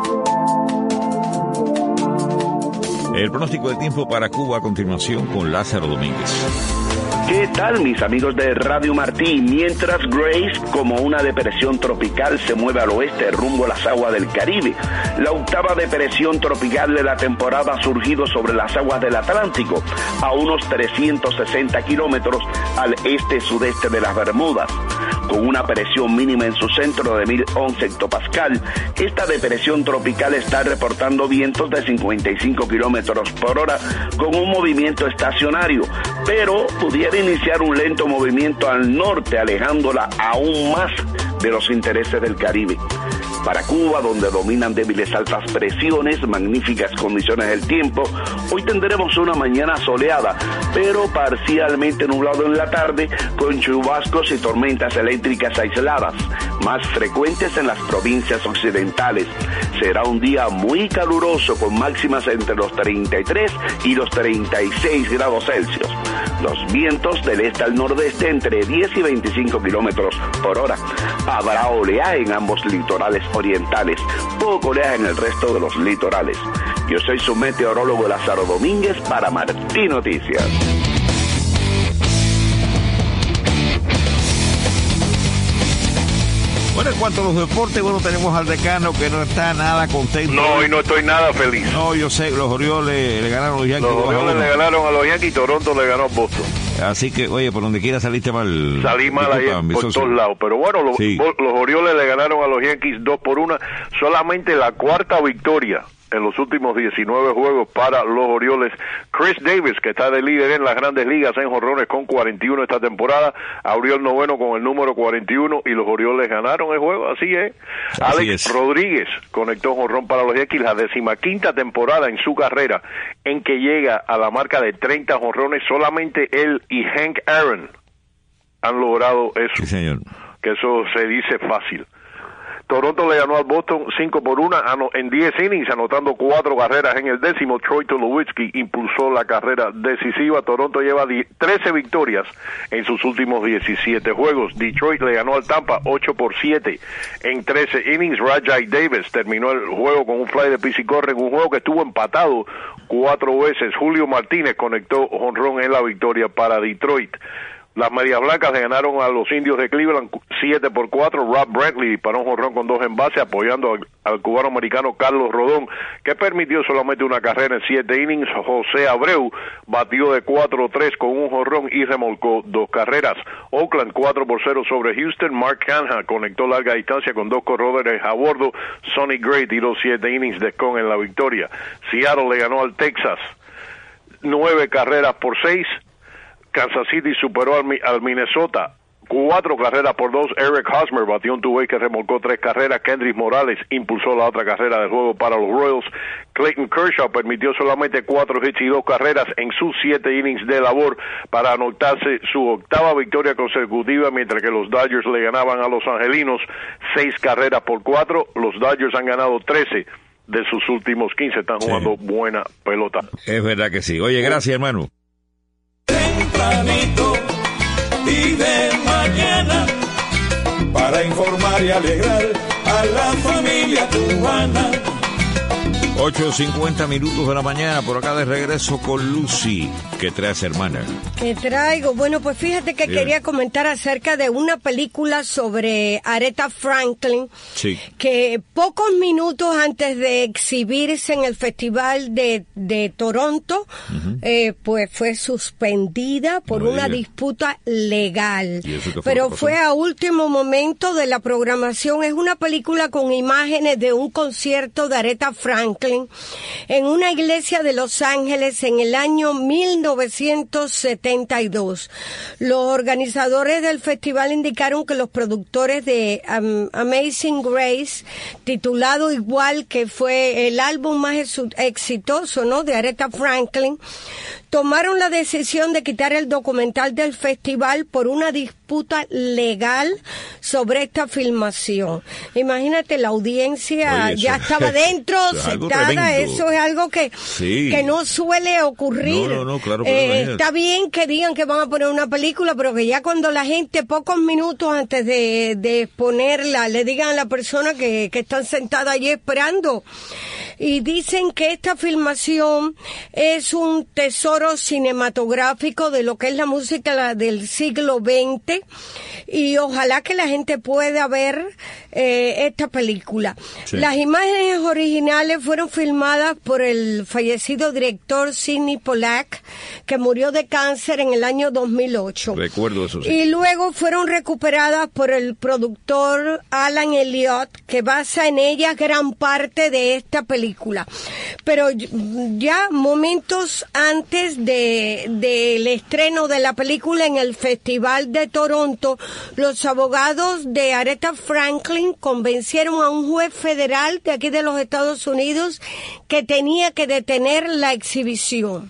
El pronóstico del tiempo para Cuba a continuación con Lázaro Domínguez. ¿Qué tal, mis amigos de Radio Martí? Mientras Grace, como una depresión tropical, se mueve al oeste rumbo a las aguas del Caribe, la octava depresión tropical de la temporada ha surgido sobre las aguas del Atlántico, a unos trescientos sesenta kilómetros al este-sudeste de las Bermudas. Con una presión mínima en su centro de mil once hectopascal, esta depresión tropical está reportando vientos de cincuenta y cinco kilómetros por hora con un movimiento estacionario, pero pudiera iniciar un lento movimiento al norte, alejándola aún más de los intereses del Caribe. Para Cuba, donde dominan débiles altas presiones, magníficas condiciones del tiempo, hoy tendremos una mañana soleada, pero parcialmente nublado en la tarde, con chubascos y tormentas eléctricas aisladas, más frecuentes en las provincias occidentales. Será un día muy caluroso, con máximas entre los treinta y tres y los treinta y seis grados Celsius. Los vientos del este al nordeste entre diez y veinticinco kilómetros por hora. Habrá oleaje en ambos litorales orientales, poco oleaje en el resto de los litorales. Yo soy su meteorólogo Lázaro Domínguez para Martí Noticias. Bueno, en cuanto a los deportes, bueno, tenemos al decano que no está nada contento. No, y no estoy nada feliz. No, yo sé, los Orioles le ganaron a los Yankees. Los Orioles le ganaron a los Yankees y Toronto le ganó a Boston. Así que, oye, por donde quiera saliste mal. Salí mal ahí por todos lados. Pero bueno, los, sí. los Orioles le ganaron a los Yankees dos por una. Solamente la cuarta victoria en los últimos diecinueve juegos para los Orioles. Chris Davis, que está de líder en las Grandes Ligas en jonrones con cuarenta y uno esta temporada, abrió el noveno con el número cuarenta y uno y los Orioles ganaron el juego, así es. Así Alex es. Rodríguez conectó jonrón para los Yankees, la decimaquinta temporada en su carrera en que llega a la marca de treinta jonrones. Solamente él y Hank Aaron han logrado eso. Sí, señor. Que eso se dice fácil. Toronto le ganó al Boston cinco por uno en diez innings, anotando cuatro carreras en el décimo. Troy Tulowitzki impulsó la carrera decisiva. Toronto lleva trece victorias en sus últimos diecisiete juegos. Detroit le ganó al Tampa ocho por siete en trece innings. Rajai Davis terminó el juego con un fly de pis y corre en un juego que estuvo empatado cuatro veces. Julio Martínez conectó jonrón en la victoria para Detroit. Las Medias Blancas le ganaron a los Indios de Cleveland siete por cuatro. Rob Brantley disparó un jonrón con dos en base, apoyando al, al cubano americano Carlos Rodón, que permitió solamente una carrera en siete innings. José Abreu batió de cuatro tres con un jonrón y remolcó dos carreras. Oakland cuatro por cero sobre Houston. Mark Canha conectó larga distancia con dos corredores a bordo. Sonny Gray tiró siete innings de con en la victoria. Seattle le ganó al Texas nueve carreras por seis. Kansas City superó al, al Minnesota cuatro carreras por dos. Eric Hosmer batió un two-way que remolcó tres carreras. Kendrick Morales impulsó la otra carrera del juego para los Royals. Clayton Kershaw permitió solamente cuatro hits y dos carreras en sus siete innings de labor para anotarse su octava victoria consecutiva, mientras que los Dodgers le ganaban a los Angelinos seis carreras por cuatro. Los Dodgers han ganado trece de sus últimos quince. Están jugando sí. buena pelota. Es verdad que sí. Oye, gracias, hermano. Tempranito y de mañana para informar y alegrar a la familia cubana. ocho cincuenta minutos de la mañana, por acá de regreso con Lucy. ¿Qué traes, hermana? ¿Qué traigo? Bueno, pues fíjate que Bien. quería comentar acerca de una película sobre Aretha Franklin, sí. que pocos minutos antes de exhibirse en el Festival de, de Toronto, uh-huh. eh, pues fue suspendida por no una diga. disputa legal. Fue Pero fue a último momento de la programación. Es una película con imágenes de un concierto de Aretha Franklin en una iglesia de Los Ángeles en el año mil novecientos setenta y dos. Los organizadores del festival indicaron que los productores de um, Amazing Grace, titulado igual que fue el álbum más exitoso, ¿no?, de Aretha Franklin, tomaron la decisión de quitar el documental del festival por una disputa legal sobre esta filmación. Imagínate, la audiencia Oye, ya estaba dentro, sentada, eso es algo que, sí. que no suele ocurrir. No, no, no, claro, eh, está bien que digan que van a poner una película, pero que ya cuando la gente, pocos minutos antes de, de exponerla, le digan a la persona que, que están sentada allí esperando. Y dicen que esta filmación es un tesoro cinematográfico de lo que es la música del siglo veinte, y ojalá que la gente pueda ver eh, esta película. Sí. Las imágenes originales fueron filmadas por el fallecido director Sidney Pollack, que murió de cáncer en el año dos mil ocho. Recuerdo eso, sí. Y luego fueron recuperadas por el productor Alan Elliott, que basa en ellas gran parte de esta película. Pero ya momentos antes de del estreno de la película en el Festival de Toronto, los abogados de Aretha Franklin convencieron a un juez federal de aquí de los Estados Unidos que tenía que detener la exhibición.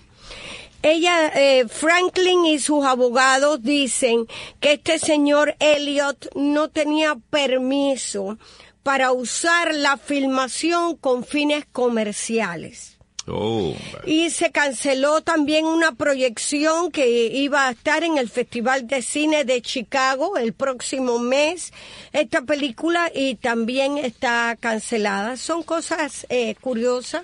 Ella, eh, Franklin y sus abogados dicen que este señor Elliott no tenía permiso para usar la filmación con fines comerciales. Oh, y se canceló también una proyección que iba a estar en el Festival de Cine de Chicago el próximo mes. Esta película y también está cancelada. Son cosas eh, curiosas. Mm.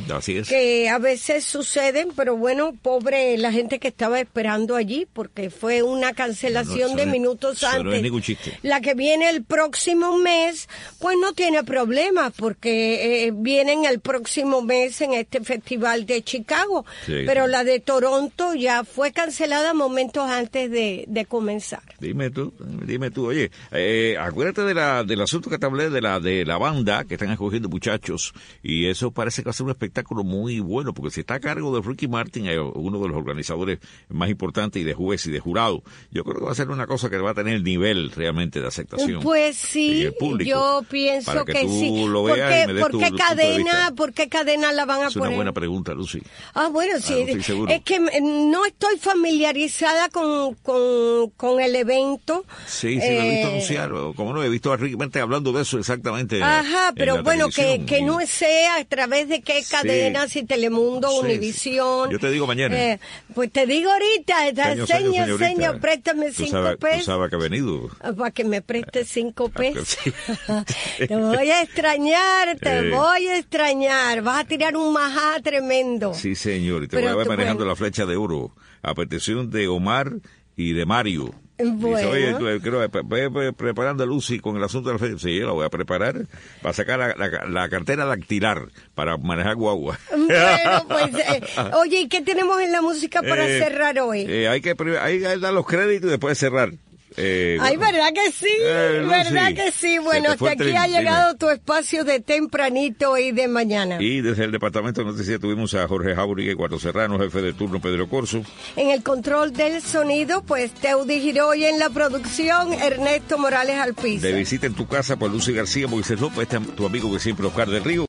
Así es. Que a veces suceden, pero bueno, pobre la gente que estaba esperando allí, porque fue una cancelación no, de no, minutos eso antes. No es ningún chiste. La que viene el próximo mes, pues no tiene problema, porque eh, vienen el próximo mes en este festival de Chicago, sí, pero sí. la de Toronto ya fue cancelada momentos antes de, de comenzar. Dime tú, dime tú, oye, eh, acuérdate de la, del asunto que te hablé de la, de la banda que están escogiendo muchachos, y eso parece que va a ser un espectáculo muy bueno, porque si está a cargo de Ricky Martin, eh, uno de los organizadores más importantes y de juez y de jurado, yo creo que va a ser una cosa que va a tener nivel realmente de aceptación. Pues sí, yo pienso que, que tú sí. Lo ¿Por veas qué, y me des por tu, qué tu cadena, por qué cadena la van a es poner? Es una buena pregunta, Lucy. Ah, bueno, sí. Ah, no estoy seguro. Es que no estoy familiarizada con, con, con el evento. Sí, sí, eh, lo he visto anunciar. Como no, he visto a Ricky Martin hablando de eso exactamente. Ajá, pero bueno, que, que y... no sea a través de qué cadenas, sí. si Telemundo, sí, Univisión. Sí. Yo te digo mañana. Eh, pues te digo ahorita, señor, señor, señor, préstame tú cinco sabes, pesos. Tú sabes que ha venido. Para que me prestes cinco pesos. Te voy a extrañar, te eh. voy a extrañar. Vas a tirar un majá tremendo. Sí, señor, y te pero voy a ver manejando bueno. la flecha de oro a petición de Omar y de Mario. Bueno. Dice, oye, tú, creo, ve, ve, preparando a Lucy con el asunto de la fecha. Sí, yo la voy a preparar para sacar la, la, la cartera dactilar para manejar guagua. Bueno, pues, eh, oye, ¿y qué tenemos en la música para eh, cerrar hoy? Eh, hay, que, hay que dar los créditos y después cerrar. Eh, Ay, bueno. ¿verdad que sí? Eh, ¿Verdad sí. que sí? Bueno, hasta aquí tren, ha llegado dime. tu espacio de tempranito y de mañana. Y desde el Departamento de Noticias tuvimos a Jorge Jauregui, Cuatro Serrano, jefe de turno Pedro Corso. En el control del sonido, pues Teudi Giroy, en la producción, Ernesto Morales Alpiza. De visita en tu casa por Lucy García, Moisés López, este tu amigo que siempre Oscar del Río.